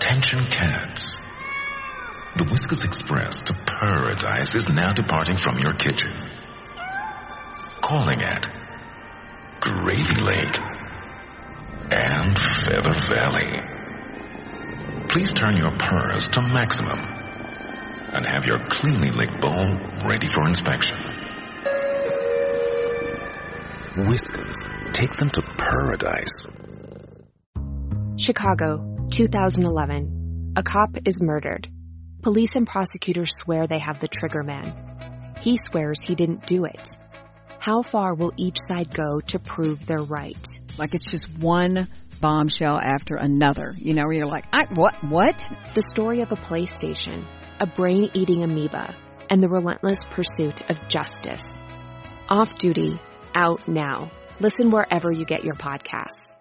Attention cats. The Whiskas Express to Paradise is now departing from your kitchen. Calling at Gravy Lake and Feather Valley. Please turn your purrs to maximum and have your cleanly licked bowl ready for inspection. Whiskas, take them to paradise. Chicago, 2011. A cop is murdered. Police and prosecutors swear they have the trigger man. He swears he didn't do it. How far will each side go to prove they're right? Like it's just one bombshell after another, where you're like, what? The story of a PlayStation, a brain-eating amoeba, and the relentless pursuit of justice. Off Duty, out now. Listen wherever you get your podcasts.